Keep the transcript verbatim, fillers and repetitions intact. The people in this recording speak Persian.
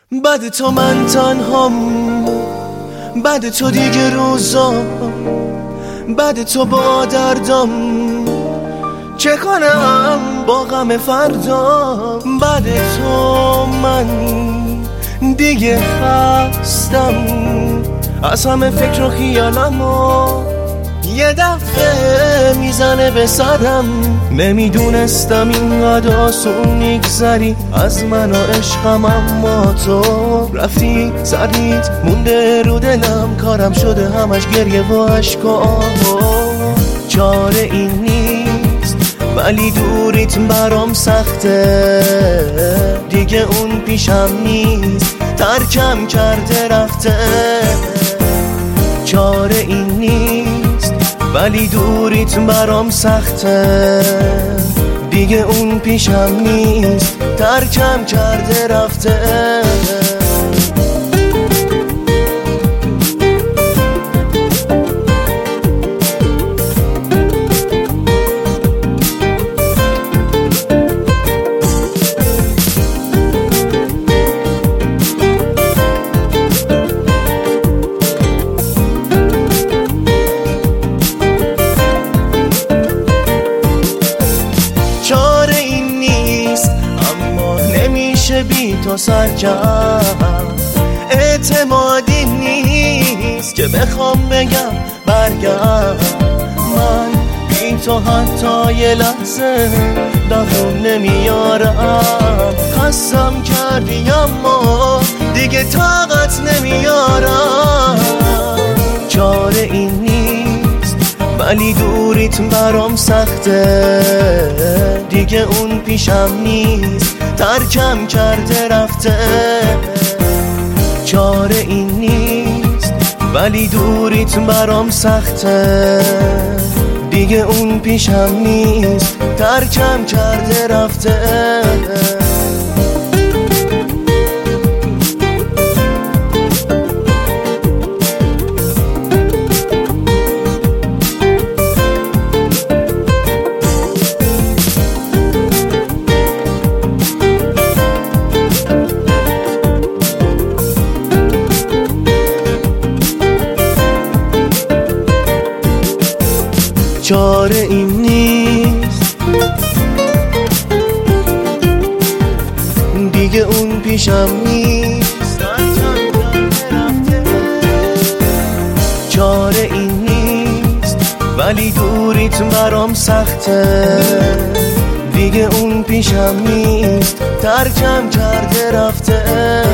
بعد تو من تنهام، بعد تو دیگه روزا، بعد تو با دردم چه کنم با غم فردا. بعد تو من دیگه خستم از همه فکر و خیالم و یه دفعه میزنه به سرم. نمیدونستم اینقدر آسون میگذری از من و عشقم، اما تو رفتی زدیت مونده رو دلم، کارم شده همش گریه و عشق و آه. چاره این نیست ولی دوریت برام سخته، دیگه اون پیشم نیست ترکم کرده رفته. چاره این نیست ولی دوریت برام سخته، دیگه اون پیشم نیست ترکم کرده رفته. چاره این نیست اما نمیشه بی تو سرجم، اعتمادی نیست که بخوام بگم برگرد. من بی تو حتی یه لحظه دوام نمیارم، خستم کردی اما دیگه طاقت نمیارم. چاره این نیست ولی دوریت برام سخته، دیگه اون پیشم نیست ترکم کرده رفته. چاره این نیست ولی دوریت برام سخته، دیگه اون پیشم نیست ترکم کرده رفته. چاره این نیست دیگه اون پیشم نیست چاره این نیست ولی دوریت برام سخته، دیگه اون پیشم نیست ترکم کرده رفته.